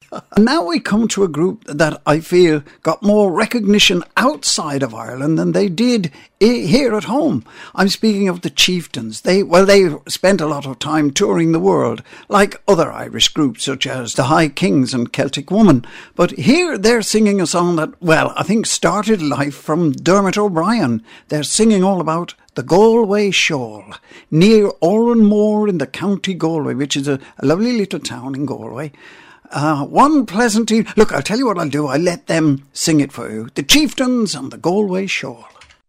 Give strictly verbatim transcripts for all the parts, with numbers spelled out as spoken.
And now we come to a group that I feel got more recognition outside of Ireland than they did here at home. I'm speaking of the Chieftains. They, well, they spent a lot of time touring the world, like other Irish groups such as the High Kings and Celtic Woman. But here they're singing a song that, well, I think started life from Dermot O'Brien. They're singing all about the Galway Shoal, near Oranmore in the County Galway, which is a, a lovely little town in Galway. Uh, one pleasant evening. Look, I'll tell you what I'll do. I'll let them sing it for you. The Chieftains and the Galway Shoal.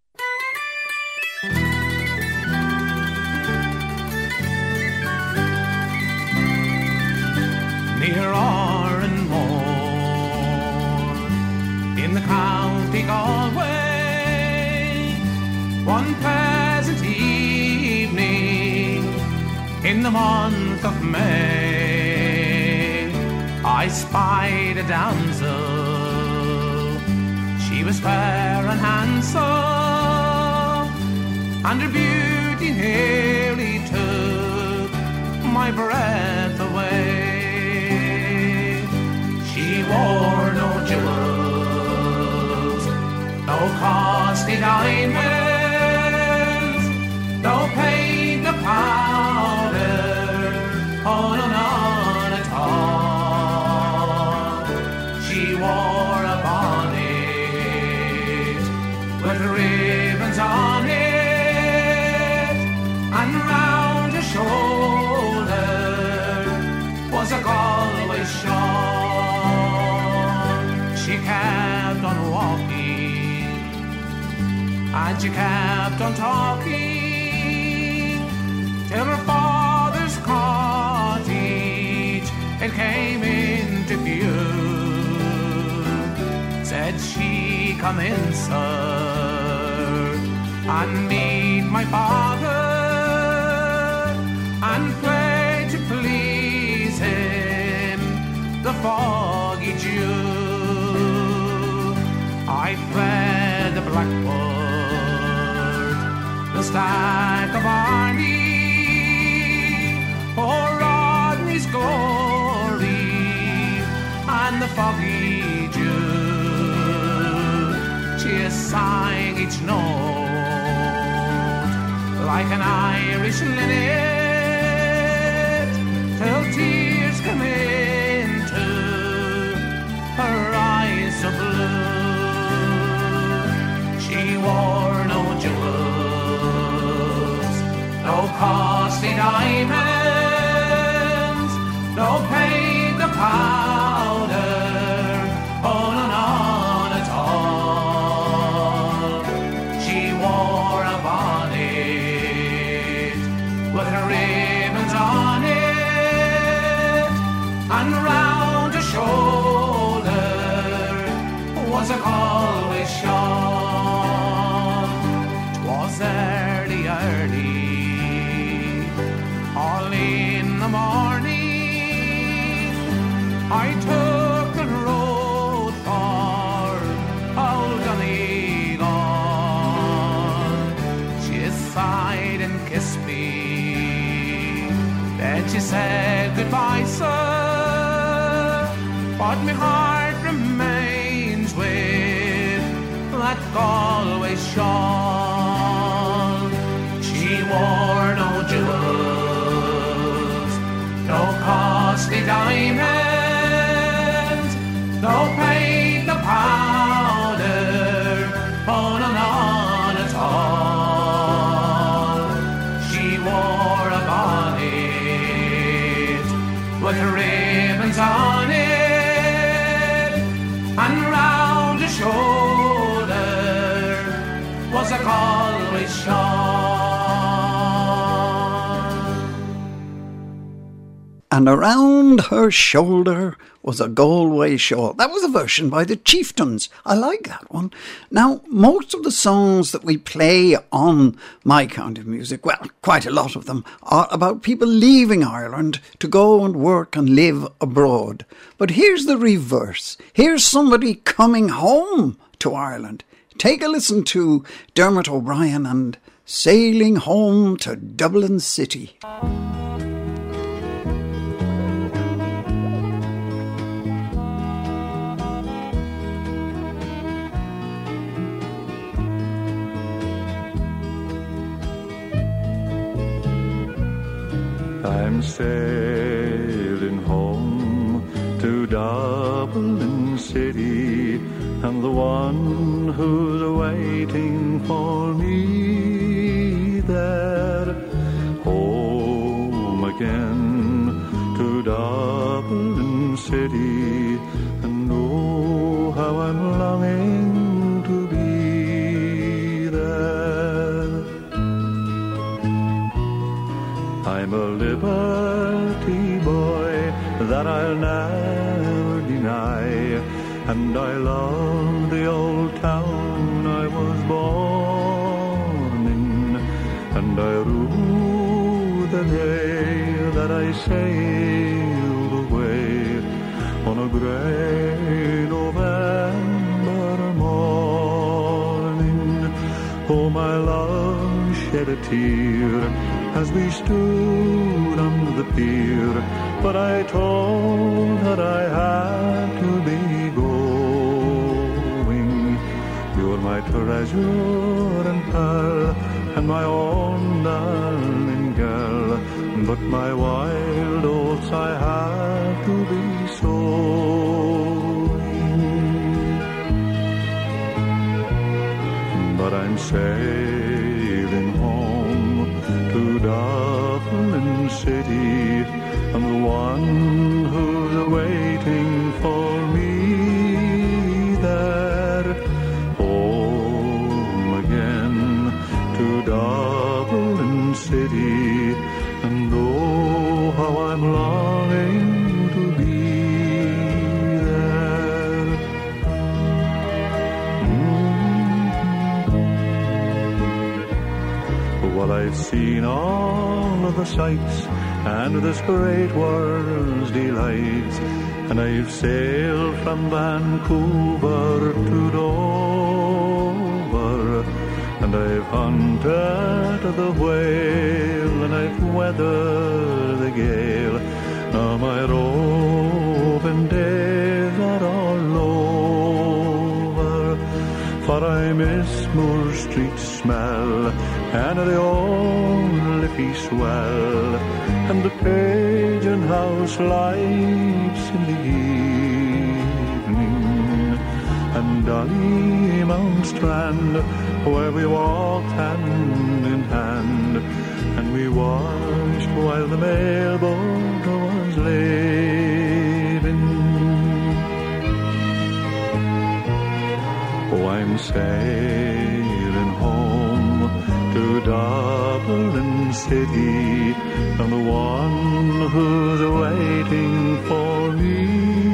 Near Oranmore in the County Galway, one pleasant evening in the month of May, I spied a damsel. She was fair and handsome, and her beauty nearly took my breath away. She wore no jewels, no costly diamonds, no paint, no powder, oh no, none at all. She wore a bonnet with ribbons on it, and round her shoulder was a Galway shawl. She kept on walking, and she kept on talking, till her father's cottage it came into view. Said she, "Come in, sir, and meet my father, and play to please him the foggy Jew." I fled the blackboard, the stack of Arnie, oh Rodney's glory, and the foggy Jew. She sang each note like an Irish linnet, till tears come into her eyes so blue. She wore no jewels, no costly diamonds, no paint, no powder, oh no, none at all. She wore a bonnet with her ribbons on it, and round her shoulder was a Galway shawl. 'Twas early, early, all in the morning, I took the road for old Donegal. She sighed and kissed me, then she said, "Goodbye, sir, but my heart remains with that Galway shawl." She wore no jewels, no costly diamonds, no paint, no powder, oh no, none at all. She wore a bonnet with ribbons on it, and round her shoulder was a Galway shawl. And around her shoulder was a Galway shawl. That was a version by the Chieftains. I like that one. Now, most of the songs that we play on My Kind of Music, well, quite a lot of them, are about people leaving Ireland to go and work and live abroad. But here's the reverse. Here's somebody coming home to Ireland. Take a listen to Dermot O'Brien and Sailing Home to Dublin City. I'm sailing home to Dublin City, and the one who's waiting for me there. Home again to Dublin City, and oh, how I'm longing to be there. I'm a liberty boy that I'll never deny, and I love the old town I was born in, and I rue the day that I sailed away on a grey November morning. Oh, my love shed a tear as we stood on the pier, but I told her I had to be going. You're my treasure and pearl, and my own darling girl, but my wild oats I had to be sowing. But I'm sailing home to Dublin City, and the one who's waiting for me there. Home again to Dublin City, and oh, how I'm longing to be there. Mm-hmm. Well, I've seen all of the sights and this great world's delights, and I've sailed from Vancouver to Dover, and I've hunted the whale, and I've weathered the gale. Now my roving days are all over, for I miss Moore Street's smell and the old Liffey swell, and the Pagan House lights in the evening, and Dollymount Strand, where we walked hand in hand, and we watched while the mailboat was leaving. Oh, I'm sailing home to Dublin City, and the one who's waiting for me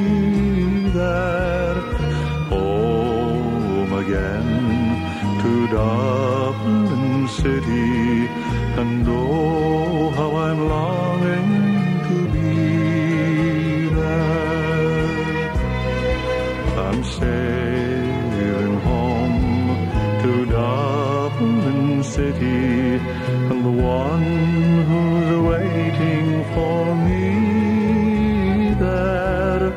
there. Home again to Dublin City, and oh, how I'm longing to be there. I'm sailing home to Dublin City, and the one who's waiting for me there.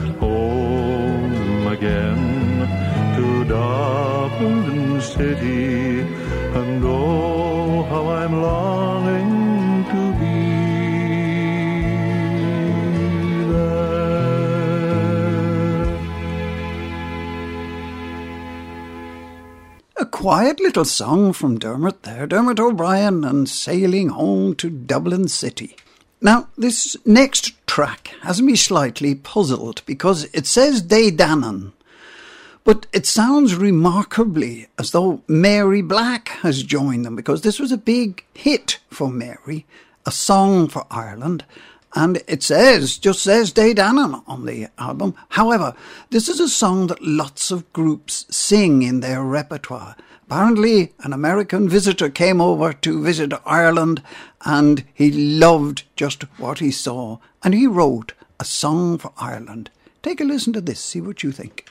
Home again to Dublin City, and oh, how I'm longing to be there. A quiet little song from Dermot there, Dermot O'Brien and Sailing Home to Dublin City. Now, this next track has me slightly puzzled because it says Deidanan, but it sounds remarkably as though Mary Black has joined them, because this was a big hit for Mary, a song for Ireland, and it says, just says Deidanan on the album. However, this is a song that lots of groups sing in their repertoire. Apparently, an American visitor came over to visit Ireland, and he loved just what he saw, and he wrote a song for Ireland. Take a listen to this, see what you think.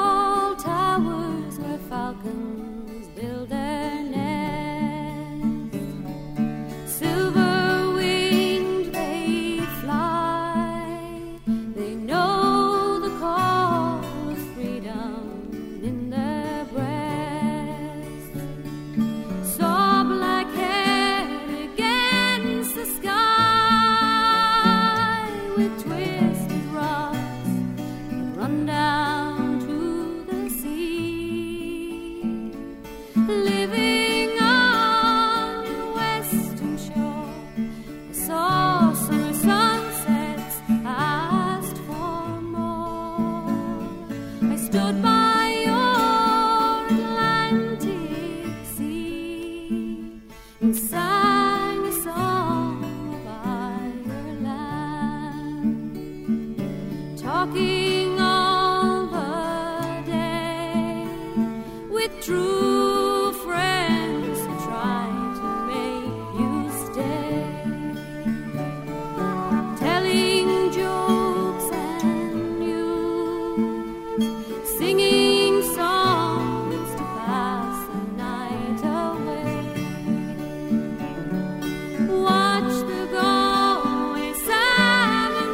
Falcons build their nests. talking all the day with true friends who try to make you stay, telling jokes and news, singing songs to pass the night away. Watch the Galway salmon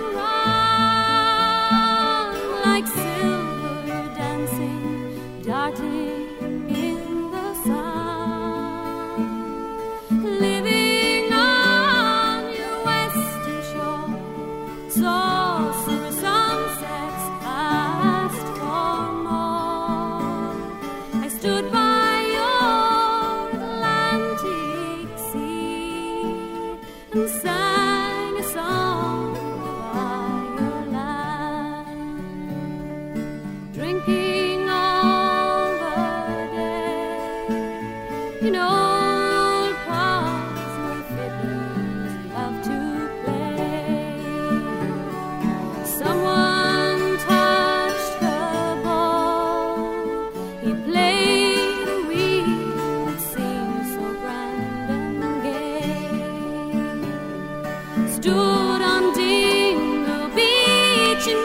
run like silver dancing, darting in the sun. Living on your western shore, saw summer sunsets past for more. I stood by your Atlantic sea and sang a song about your land, drinking all the day in old pubs where fiddlers love to play. Someone touched the bow, he played a reel that seemed so grand and gay. Stood on Dingle Beach and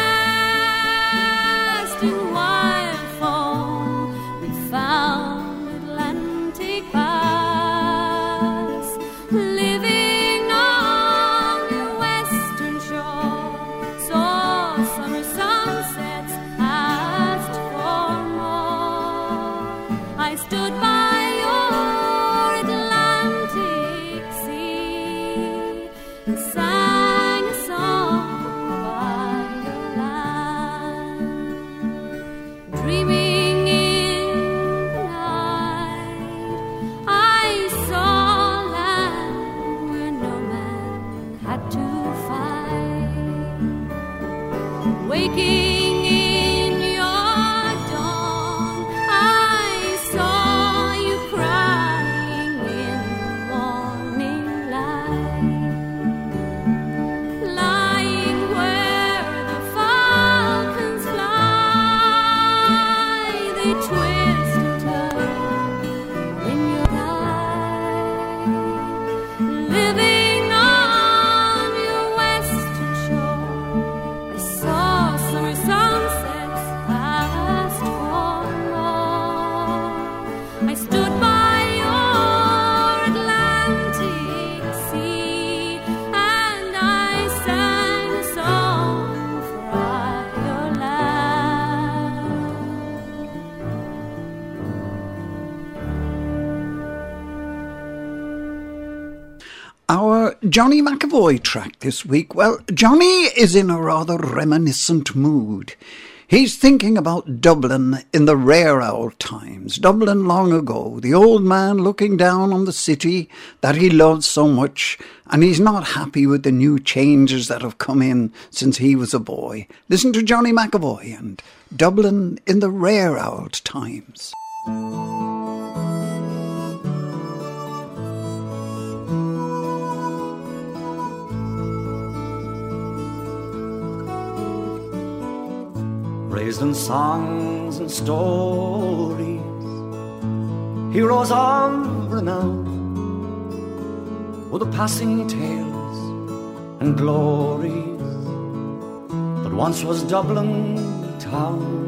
cast in wild foam, we found Atlantic Pass. Living on your western shore, saw summer sunsets, asked for more. I stood by your Atlantic sea and sang a song about your land, dreaming in the night. I saw land where no man had to fight. Waking in your dawn, I saw you crying in the morning light, lying where the falcons fly. They twist and turn in your eye. Living on your western shore, I saw summer sunsets past for more. I stood by your Atlantic sea and I sang a song for Ireland. Our Johnny McAvoy track this week. Well, Johnny is in a rather reminiscent mood. He's thinking about Dublin in the rare old times, Dublin long ago, the old man looking down on the city that he loves so much, and he's not happy with the new changes that have come in since he was a boy. Listen to Johnny McAvoy and Dublin in the rare old times. Raised in songs and stories, heroes of renown, with the passing tales and glories that once was Dublin town.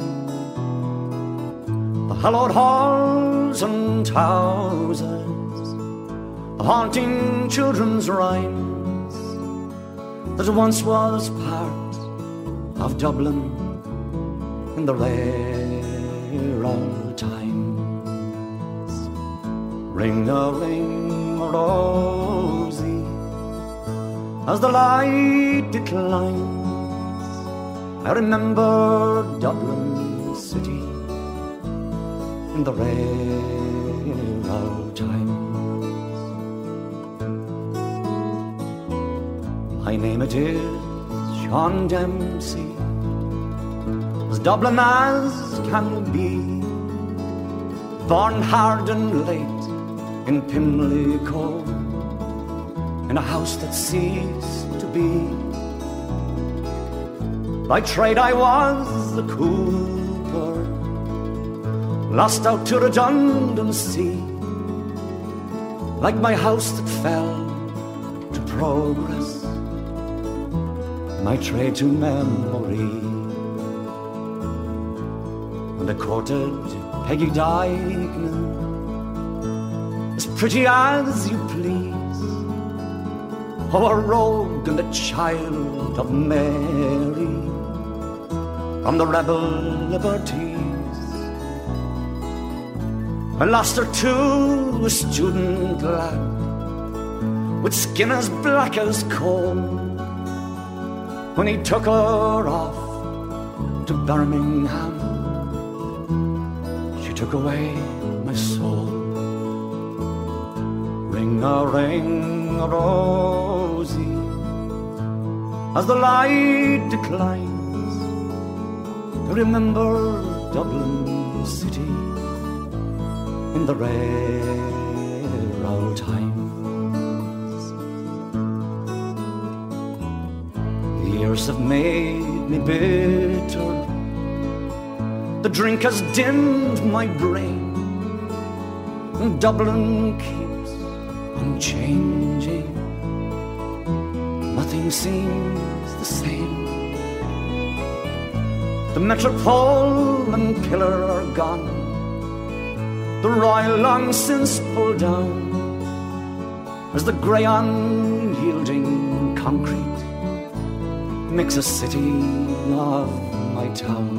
The hallowed halls and houses, the haunting children's rhymes, that once was part of Dublin in the rare old times. Ring a ring rosy as the light declines, I remember Dublin city in the rare old times. My name it is Sean Dempsey, as Dublin as can be, born hard and late in Pimlico, in a house that ceased to be. By trade I was a cooper, lost out to redundancy, like my house that fell to progress, my trade to memory. And I courted Peggy Dignan, as pretty as you please, oh, a rogue and a child of Mary, from the rebel liberties. I lost her to a student lad with skin as black as coal, when he took her off to Birmingham. She took away my soul. Ring-a-ring-a-rosy, as the light declines, I remember Dublin city in the rare old times. The years have made me bitter, the drink has dimmed my brain, and Dublin keeps unchanging, nothing seems the same. The Metropole and Pillar are gone, the Royal long since pulled down, as the grey unyielding concrete makes a city of my town.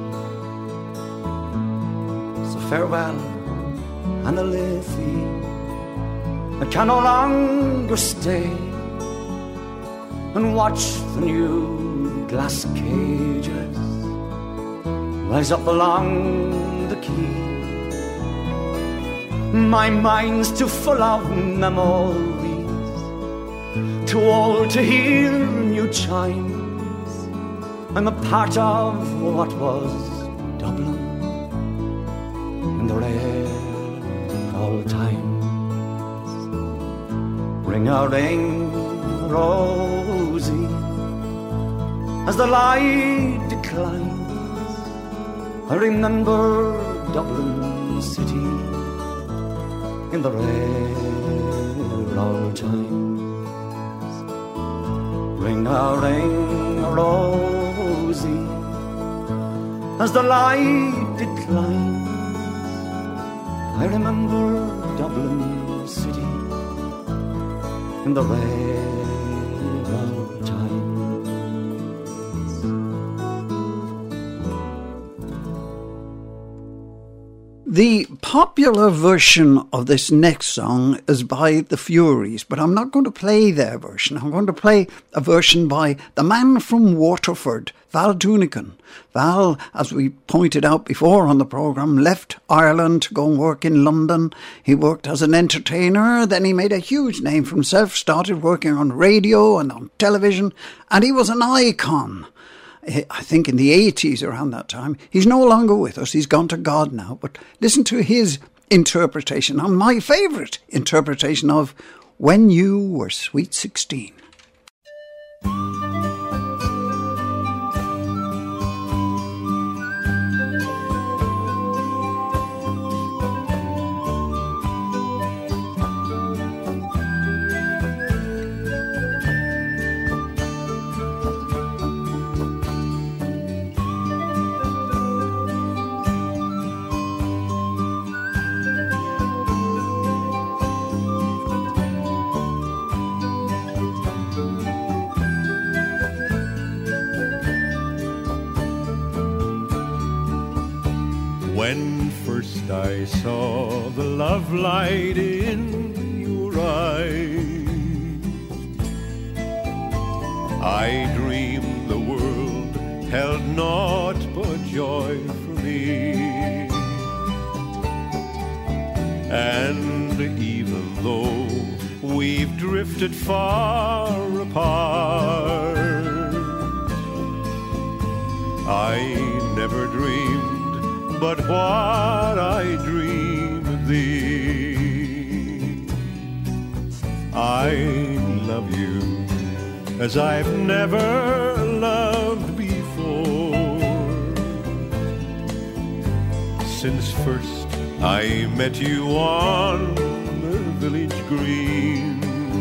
So farewell, Anna Liffey, I can no longer stay and watch the new glass cages rise up along the quay. My mind's too full of memories, too old to hear new chimes. I'm a part of what was Dublin in the rare old times. Ring-a-ring, Rosie, as the light declines, I remember Dublin city in the rare old times. Ring-a-ring, Rosie, as the light declines, I remember Dublin city in the rare old times. The popular version of this next song is by The Furies, but I'm not going to play their version. I'm going to play a version by the man from Waterford, Val Doonican. Val, as we pointed out before on the programme, left Ireland to go and work in London. He worked as an entertainer, then he made a huge name for himself, started working on radio and on television, and he was an icon. I think in the eighties, around that time. He's no longer with us. He's gone to God now. But listen to his interpretation, and my favourite interpretation of When You Were Sweet Sixteen. When first I saw the love light in your eyes, I dreamed the world held naught but joy for me. And even though we've drifted far apart, I never dreamed but what I dream of thee. I love you as I've never loved before. since first I met you on the village green.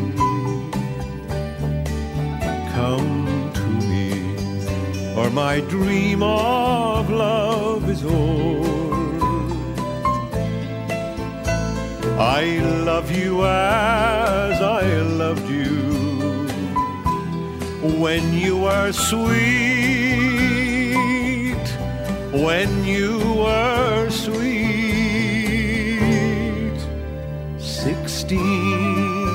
Come to me, or my dream of love is o'er. I love you as I loved you when you were sweet, when you were sweet, sixteen.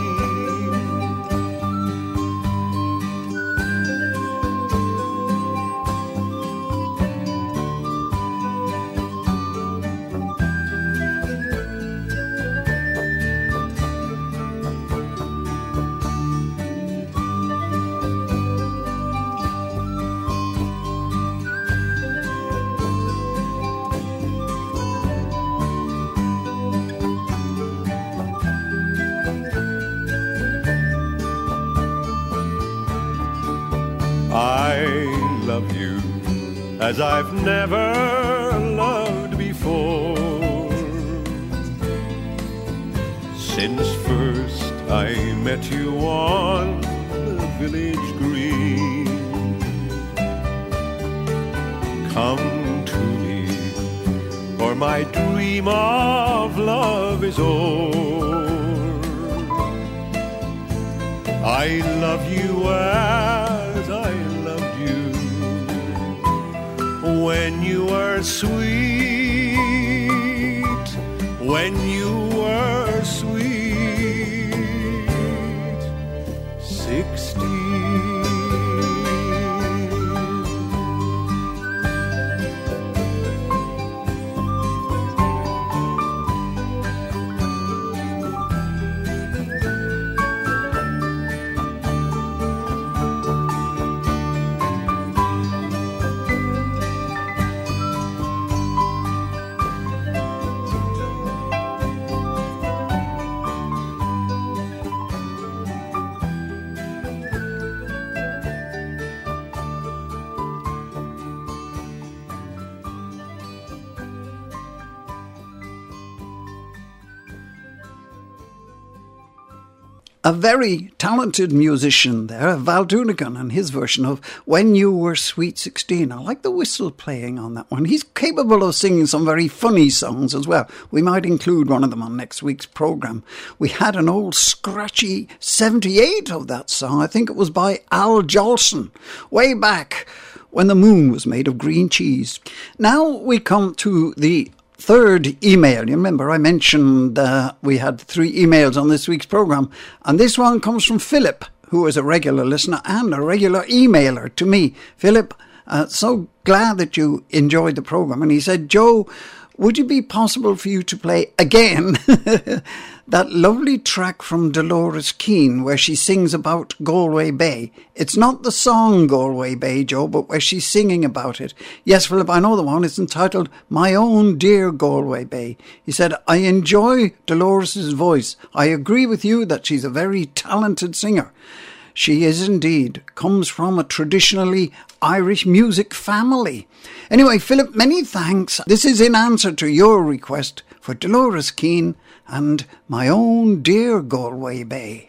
As I've never loved before, since first I met you on the village green. Come to me, or my dream of love is o'er. I love you as I loved you when you were sweet, when you were sweet, sixteen. A very talented musician there, Val Doonican, and his version of When You Were Sweet sixteen. I like the whistle playing on that one. He's capable of singing some very funny songs as well. We might include one of them on next week's programme. We had an old scratchy seventy-eight of that song. I think it was by Al Jolson, way back when the moon was made of green cheese. Now we come to the third email. You remember I mentioned uh, we had three emails on this week's programme, and this one comes from Philip, who is a regular listener and a regular emailer to me. Philip, uh, so glad that you enjoyed the programme. And he said, Joe, would it be possible for you to play again that lovely track from Dolores Keane where she sings about Galway Bay? It's not the song Galway Bay, Joe, but where she's singing about it. Yes, Philip, I know the one. It's entitled My Own Dear Galway Bay. He said, I enjoy Dolores' voice. I agree with you that she's a very talented singer. She is indeed, comes from a traditionally Irish music family. Anyway, Philip, many thanks. This is in answer to your request for Dolores Keane and My Own Dear Galway Bay.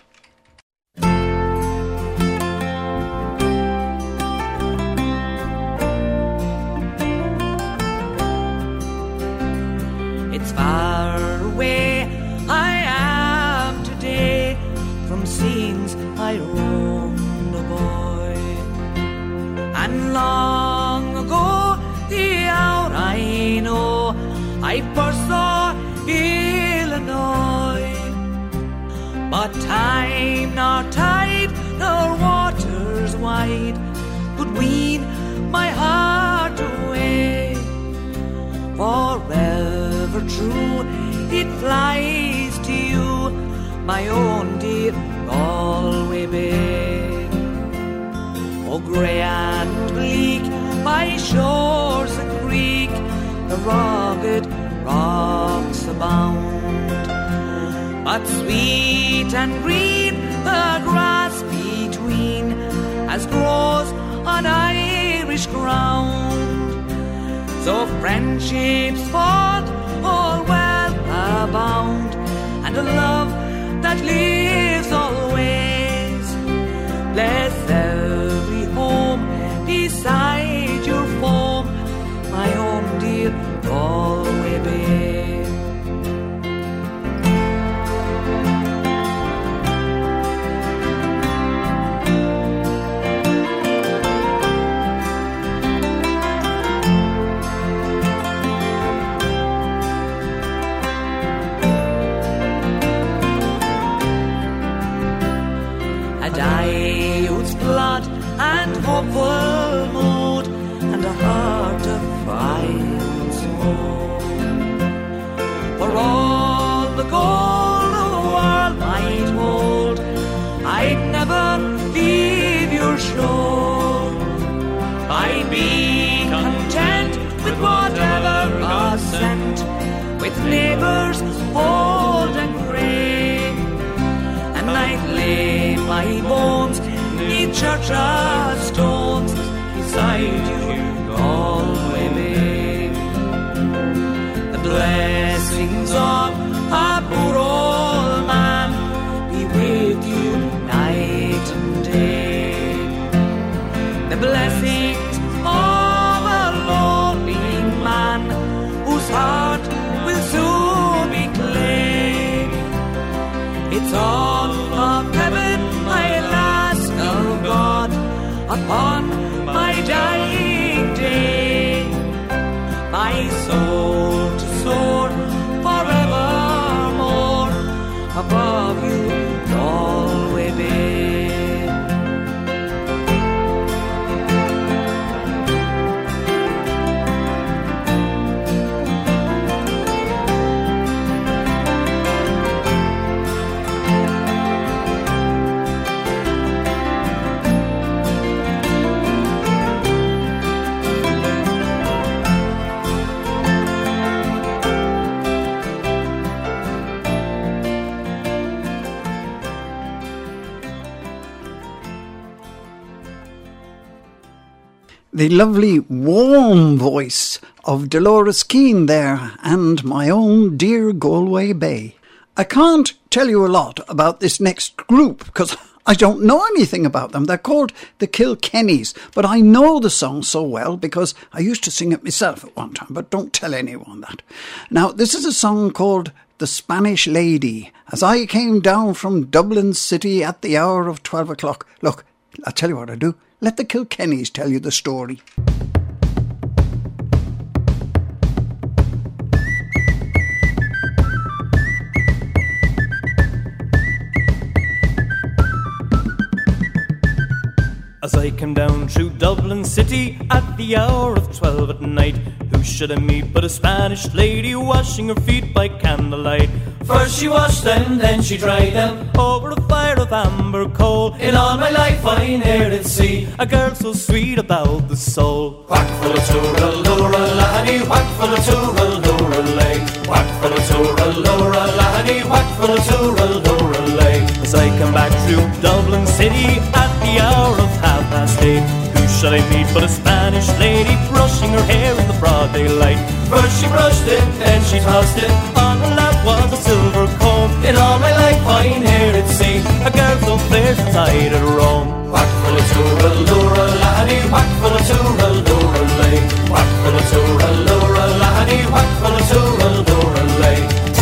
It's far away I am today from scenes I roamed a boy, and long ago the hour I know I first saw Illinois. But time nor tide nor waters wide could wean my heart away. Forever true it flies to you, my own dear Galway Bay. Oh, grey and bleak by shores a creek, the rugged rocks abound, but sweet and green the grass between, as grows on Irish ground. So friendships fought, all well abound, and a love that lives always. Bless every home beside your foam, my home dear Galway Bay. Youth's blood and hopeful mood, and a heart of fire and smoke. For all the gold the world might hold, I'd never leave your shore. I'd be content with whatever was sent, with neighbours old and grey, and I'd lay my bones in church of stones beside you, Galway Bay. The blessings of a poor old man be with you night and day. The blessings of a lonely man whose heart will soon be clay. It's all of heaven I'll ask of God upon my dying day, my soul to soar forevermore above you, Galway Bay. The lovely warm voice of Dolores Keane there, and my own dear Galway Bay. I can't tell you a lot about this next group because I don't know anything about them. They're called the Kilkennys, but I know the song so well because I used to sing it myself at one time, but don't tell anyone that. Now, this is a song called The Spanish Lady. As I came down from Dublin City at the hour of twelve o'clock. Look, I'll tell you what I do. Let the Kilkennys tell you the story. As I came down through Dublin City at the hour of twelve at night, who should I meet but a Spanish lady washing her feet by candlelight? First she washed them, then she dried them over a fire of amber coal. In all my life I ne'er did see a girl so sweet about the soul. Whack full of toora, lora, lahany, whack full of toora, lora, lay. Whack full of toora, lora, lahany, whack full of toora, lora, lay. As I come back through Dublin City at the hour of half past eight, who shall I meet but a Spanish lady brushing her hair in the broad daylight? First she brushed it, then she tossed it, on her lap was a silver comb. In all my life I ne'er did see a girl so fair since I did roam. Whack full of toora, lora, lahany, whack full of toora, lora, lay. Whack full of toora, lora, lahany, whack full of toora, lora, lay.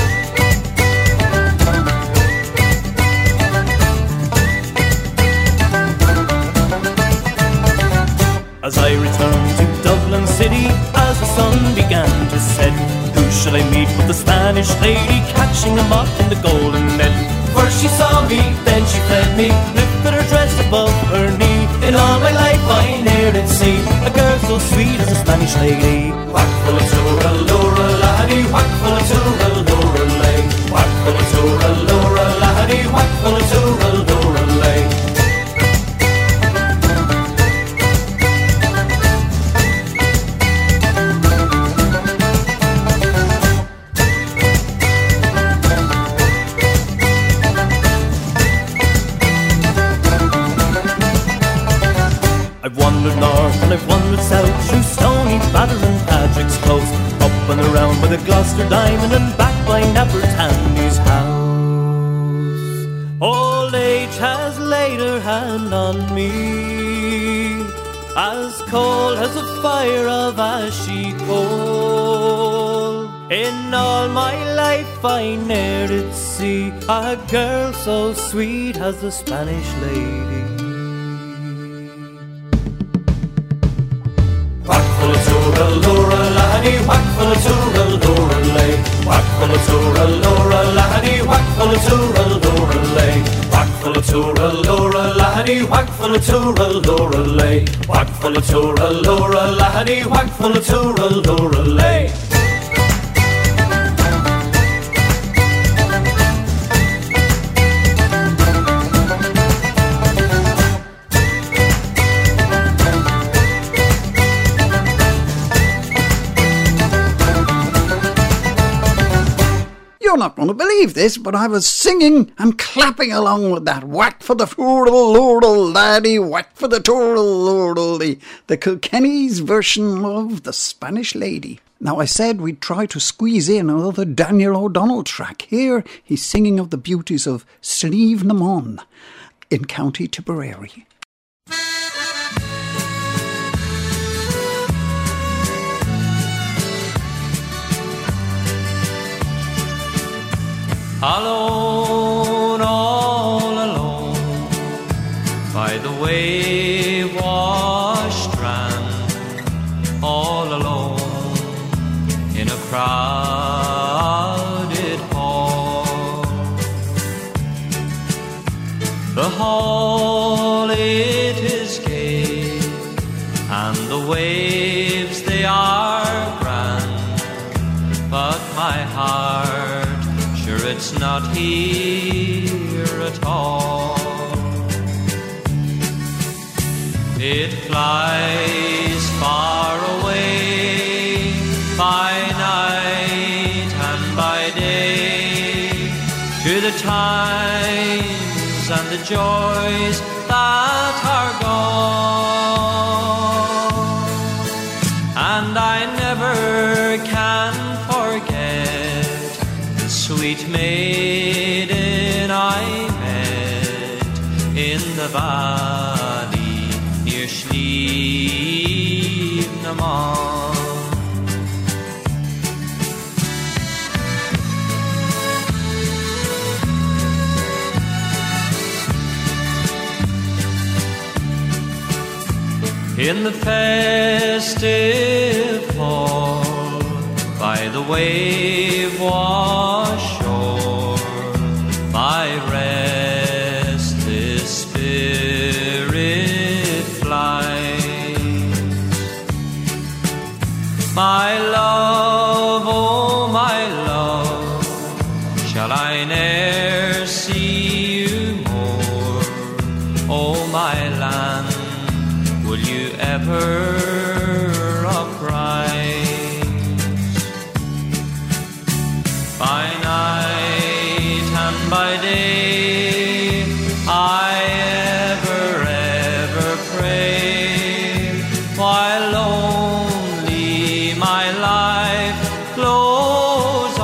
As I returned to Dublin City, as the sun began to set, who shall I meet but the Spanish lady catching a moth in the golden net? First she saw me, then she fled me, lifted her dress above her knee. In all my life I ne'er did see a girl so sweet as a Spanish lady. Whack full of toora, lora, lahany, whack full of toora, lora, lay. Whack full of toora, lora, lahany, whack full of toora, lora, lay. I've wandered north and I've wandered south, through Stony Batter and Patrick's Close, up and around by the Gloucester Diamond and back by Napper Tandy's house. Old age has laid her hand on me, as cold as a fire of ashy coal. In all my life I ne'er did see a girl so sweet as the Spanish lady. Whack full of tooraloora, lahany, whack full of tooraloora-lay. Whack full of tooraloora, lahany, whack full of tooraloora-lay. Whack full of tooraloora, lahany, whack full of tooraloora-lay. Whack full of tooraloora, lahany, whack full of tooraloora-lay. You're not going to believe this, but I was singing and clapping along with that. Whack for the tooraloora, laddie, whack for the tooraloora, the, the Kilkenny's version of the Spanish Lady. Now, I said we'd try to squeeze in another Daniel O'Donnell track. Here he's singing of the beauties of Slieve na Mon in County Tipperary. Alone, all alone, by the wave-washed strand, all alone in a crowded hall. The hall, it is gay, and the waves, they are grand, but my heart, it's not here at all. It flies far away by night and by day, to the times and the joys that are gone, and I never can forget the sweet maiden I met in the valley near Slieve na Mon. In the festive fall, by the wave-washed shore, my restless spirit flies. My love, oh my love, shall I ne'er see you more? Oh my land, will you ever uprise? By night and by day, I ever, ever pray, while only my life glows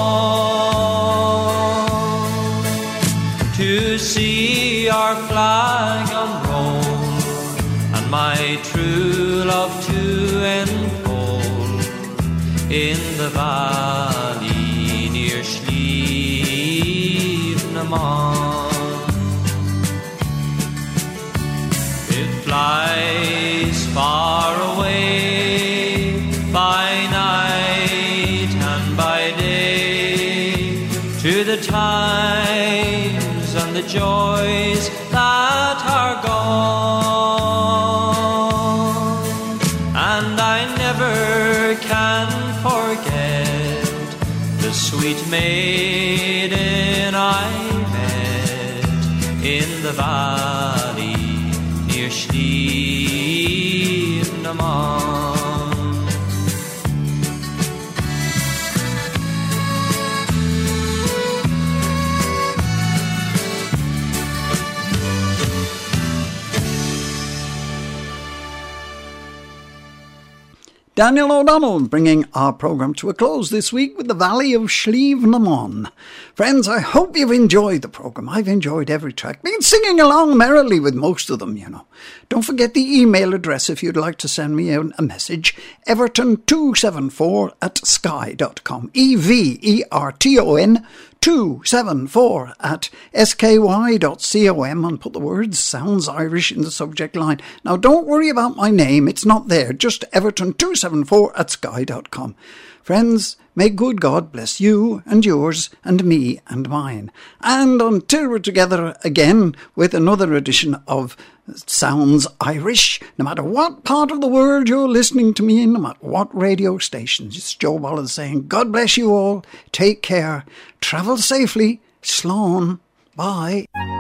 on, to see our flag unroll, and my true love to enfold in the valley near Slieve na Mon. It flies far away by night and by day, to the times and the joys that are gone, and I never can forget the sweet maiden I met in the valley near Slieve na Mon. Daniel O'Donnell bringing our programme to a close this week with the Valley of Slieve na Mon. Friends, I hope you've enjoyed the programme. I've enjoyed every track. Been singing along merrily with most of them, you know. Don't forget the email address if you'd like to send me a, a message. Everton two seven four at sky dot com. E V E R T O N two seven four at S K Y dot com, and put the words Sounds Irish in the subject line. Now don't worry about my name, it's not there, just Everton two seven four at sky dot com. Friends, may good God bless you and yours and me and mine. And until we're together again with another edition of Sounds Irish, no matter what part of the world you're listening to me in, no matter what radio stations, it's Joe Wallace saying, God bless you all, take care, travel safely, slán, bye.